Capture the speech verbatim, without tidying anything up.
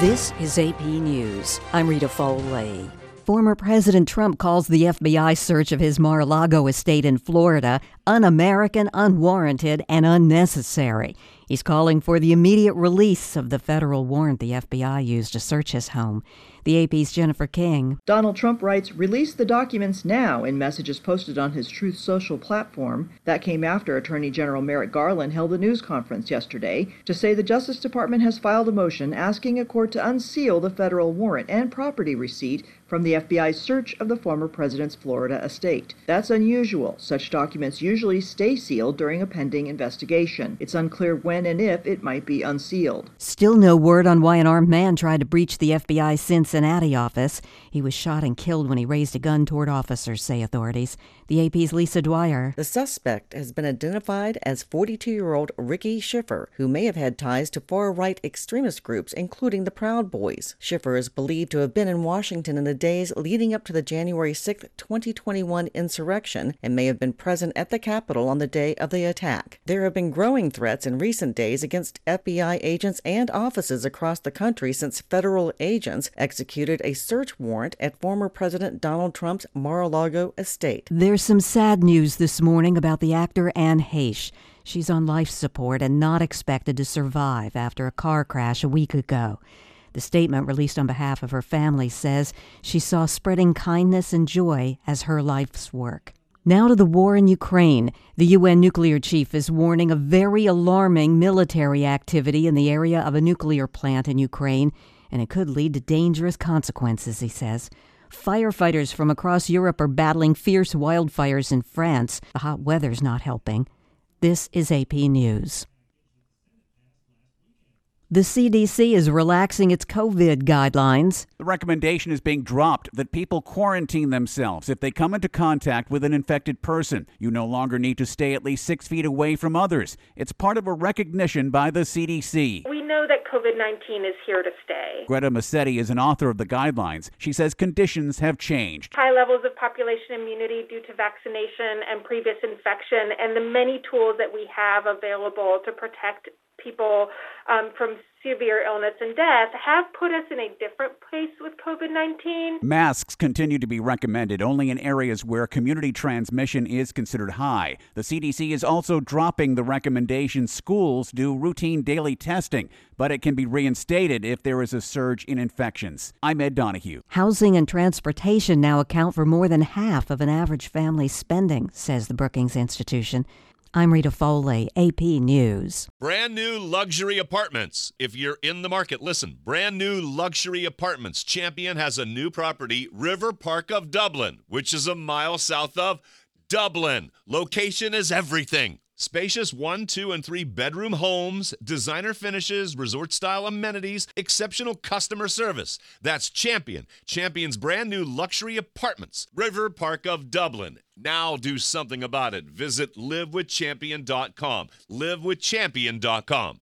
This is A P News. I'm Rita Foley. Former President Trump calls the F B I search of his Mar-a-Lago estate in Florida un-American, unwarranted, and unnecessary. He's calling for the immediate release of the federal warrant the F B I used to search his home. The A P's Jennifer King. Donald Trump writes, "Release the documents now," in messages posted on his Truth Social platform. That came after Attorney General Merrick Garland held a news conference yesterday to say the Justice Department has filed a motion asking a court to unseal the federal warrant and property receipt from the F B I's search of the former president's Florida estate. That's unusual. Such documents usually stay sealed during a pending investigation. It's unclear when and if it might be unsealed. Still no word on why an armed man tried to breach the F B I Cincinnati office. He was shot and killed when he raised a gun toward officers, say authorities. The A P's Lisa Dwyer. The suspect has been identified as forty-two-year-old Ricky Schiffer, who may have had ties to far-right extremist groups, including the Proud Boys. Schiffer is believed to have been in Washington in the days leading up to the January sixth, twenty twenty-one insurrection and may have been present at the Capitol on the day of the attack. There have been growing threats in recent days against F B I agents and offices across the country since federal agents executed a search warrant at former President Donald Trump's Mar-a-Lago estate. There's some sad news this morning about the actor Anne Heche. She's on life support and not expected to survive after a car crash a week ago. The statement released on behalf of her family says she saw spreading kindness and joy as her life's work. Now to the war in Ukraine. The U N nuclear chief is warning of very alarming military activity in the area of a nuclear plant in Ukraine, and it could lead to dangerous consequences, he says. Firefighters from across Europe are battling fierce wildfires in France. The hot weather's not helping. This is A P News. The C D C is relaxing its COVID guidelines. The recommendation is being dropped that people quarantine themselves if they come into contact with an infected person. You no longer need to stay at least six feet away from others. It's part of a recognition by the C D C. We know that COVID nineteen is here to stay. Greta Massetti is an author of the guidelines. She says conditions have changed. High levels of population immunity due to vaccination and previous infection, and the many tools that we have available to protect people um, from severe illness and death have put us in a different place with COVID nineteen. Masks continue to be recommended only in areas where community transmission is considered high. The C D C is also dropping the recommendation schools do routine daily testing, but it can be reinstated if there is a surge in infections. I'm Ed Donahue. Housing and transportation now account for more than half of an average family's spending, says the Brookings Institution. I'm Rita Foley, A P News. Brand new luxury apartments. If you're in the market, listen. Brand new luxury apartments. Champion has a new property, River Park of Dublin, which is a mile south of Dublin. Location is everything. Spacious one, two, and three bedroom homes, designer finishes, resort-style amenities, exceptional customer service. That's Champion. Champion's brand new luxury apartments. River Park of Dublin. Now do something about it. Visit live with champion dot com. live with champion dot com.